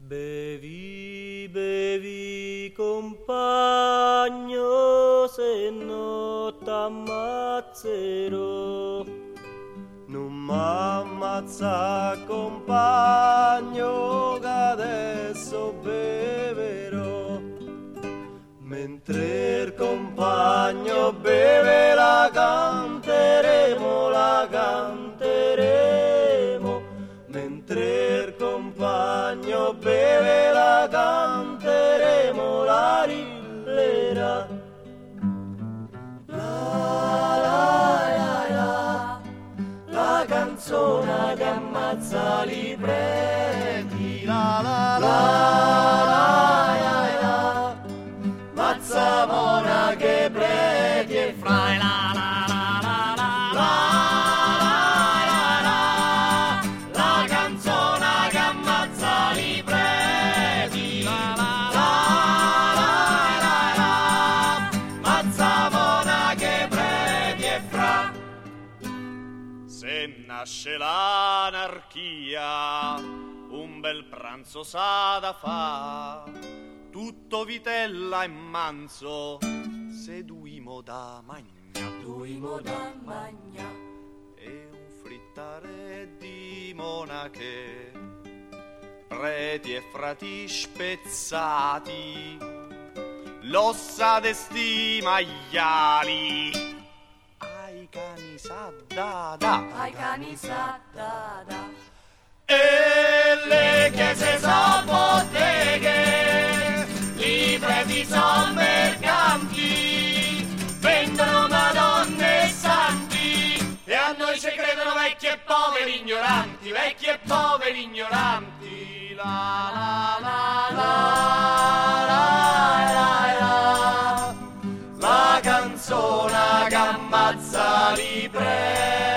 Bevi, bevi, compagno, se no t'ammazzerò. Non m'ammazza, compagno, che adesso beverò. Mentre il compagno beve la canteremo, la canteremo. Mentre il compagno beve la canteremo, la rillerà. La canzone che ammazza li preti, la mazza mona che preti e frai la canzone che ammazza li preti, mazza mona che preti e fra. Se nasce l'anarchia, un bel pranzo s'ha da fa, tutto vitella e manzo, seduimo da magna, duimo da magna, e un frittare di monache, preti e frati spezzati, l'ossa d'esti maiali, ai cani sa da da, ai cani sa da da. E le chiese son botteghe, i preti son mercanti, vendono madonne e santi, e a noi ci credono vecchi e poveri ignoranti, vecchi e poveri ignoranti. La canzone che ammazza li preti.